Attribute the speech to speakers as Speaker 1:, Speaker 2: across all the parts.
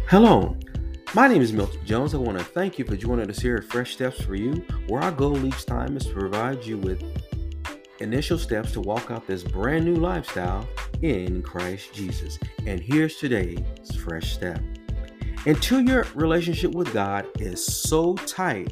Speaker 1: Hello, my name is Milton Jones. I want to thank you for joining us here at Fresh Steps for You, where our goal each time is to provide you with initial steps to walk out this brand new lifestyle in Christ Jesus. And here's today's fresh step. Until your relationship with God is so tight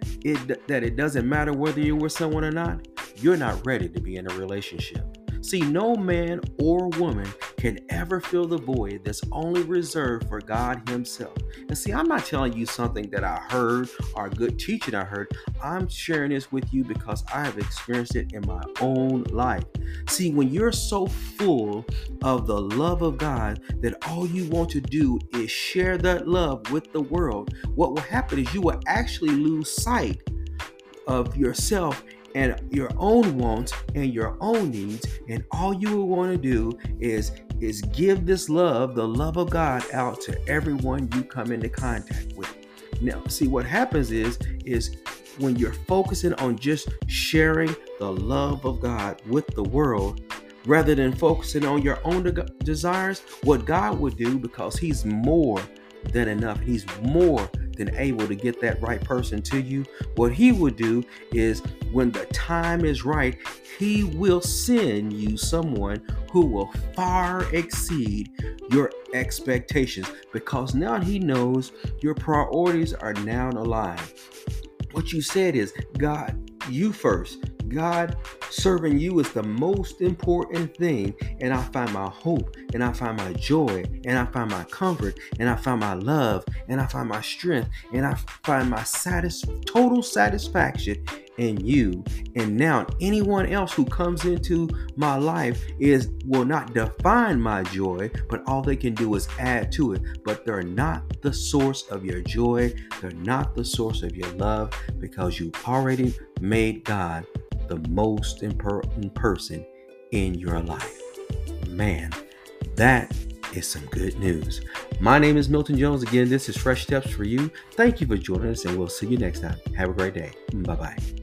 Speaker 1: that it doesn't matter whether you're with someone or not, you're not ready to be in a relationship. See, no man or woman can ever fill the void that's only reserved for God Himself. And see, I'm not telling you something that I heard or a good teaching I heard. I'm sharing this with you because I have experienced it in my own life. See, when you're so full of the love of God that all you want to do is share that love with the world, what will happen is you will actually lose sight of yourself and your own wants and your own needs, and all you will want to do is give this love, the love of God, out to everyone you come into contact with. Now, see, what happens is when you're focusing on just sharing the love of God with the world, rather than focusing on your own desires, what God would do, because He's more than enough, He's more than able to get that right person to you, what He would do is when the time is right, He will send you someone who will far exceed your expectations, because now He knows your priorities are now aligned. What you said is, God, you first. God, serving you is the most important thing, and I find my hope, and I find my joy, and I find my comfort, and I find my love, and I find my strength, and I find my total satisfaction in you. And now anyone else who comes into my life will not define my joy, but all they can do is add to it. But they're not the source of your joy. They're not the source of your love, because you've already made God the most important person in your life. Man, that is some good news. My name is Milton Jones. Again, this is Fresh Steps for You. Thank you for joining us, and we'll see you next time. Have a great day. Bye-bye.